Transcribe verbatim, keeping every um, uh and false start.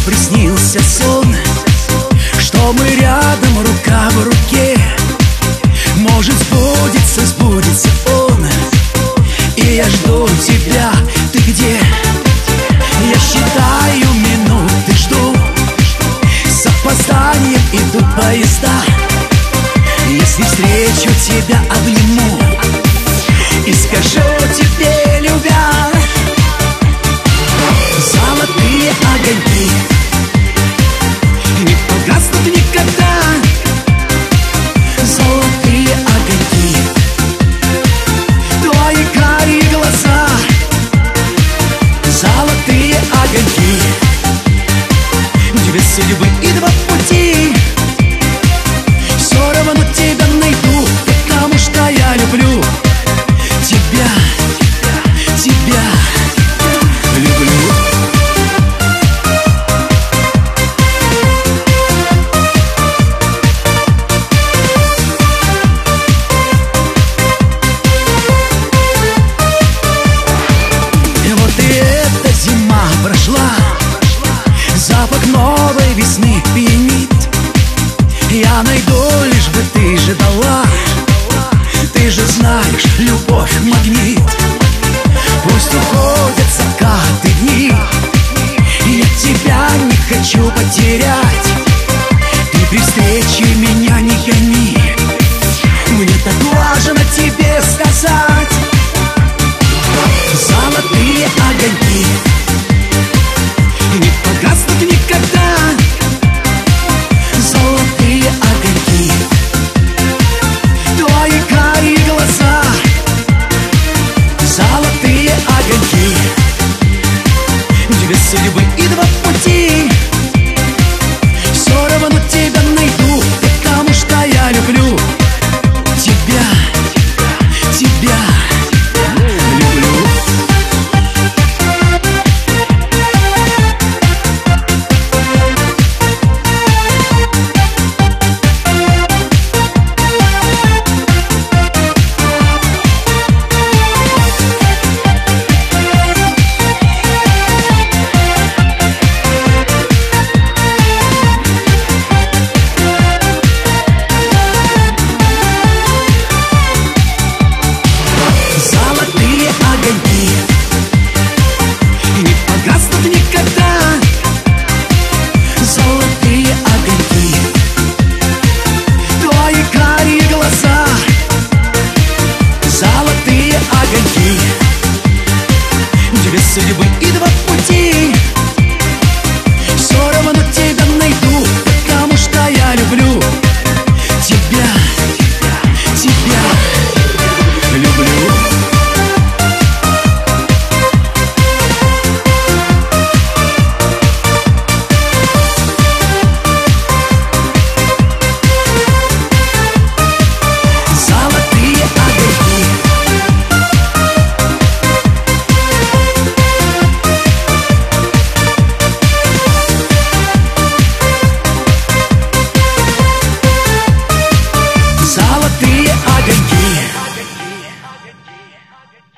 приснился сон, что мы рядом, рука в руке. Может, сбудется, сбудется он, и я жду тебя. Ты где? Я считаю минуты, жду. С опозданием идут поезда. Если встречу тебя, обниму и скажу тебе, любя: золотые огоньки не погаснут никогда. Золотые огоньки, твои карие глаза. Золотые огоньки, две судьбы и два пути. Все равно тебя найду, потому что я люблю тебя, тебя люблю. Зима прошла, запах новой весны пьянит. Я найду, лишь бы ты же дала. Ты же знаешь, любовь магнит. Пусть уходят закаты дни, я тебя не хочу потерять. Ты при встрече меня не гони, мне так важно тебе сказать: золотые огоньки не погаснут никогда. Золотые огоньки, твои карие глаза. Золотые огоньки, две судьбы и два пути. Все равно тебя найду, потому что я люблю тебя, тебя люблю. Судьбы и два пути. Все равно тебя найду, потому что я люблю тебя, тебя люблю. Золотые огоньки. Золотые огоньки.